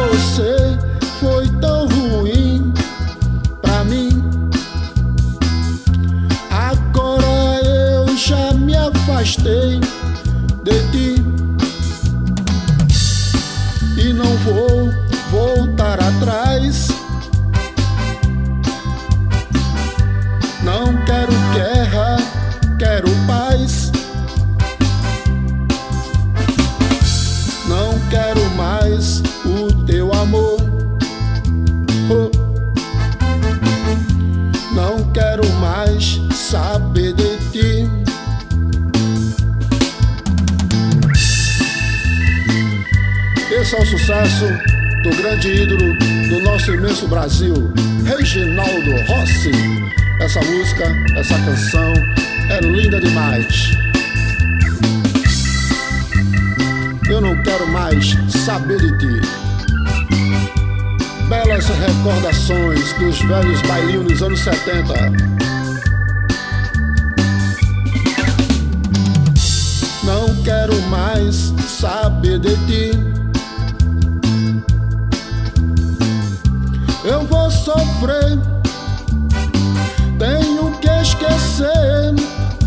você foi tão ruim pra mim. Agora eu já me afastei de ti e não vou voltar atrás. Não quero guerra, quero paz. Não quero mais o teu amor. Oh. Não quero mais saber de ti. Esse é o sucesso do grande ídolo do nosso imenso Brasil, Reginaldo Rossi. Essa música, essa canção é linda demais. Eu não quero mais saber de ti. Belas recordações dos velhos bailinhos dos anos 70. Não quero mais saber de ti. Eu vou sofrer, tenho que esquecer,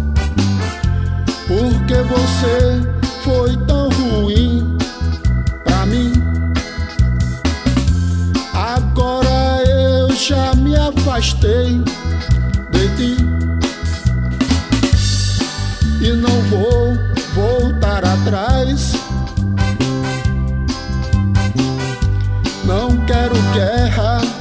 porque você foi tão ruim pra mim. Agora eu já me afastei de ti e não vou voltar atrás. Não quero guerra,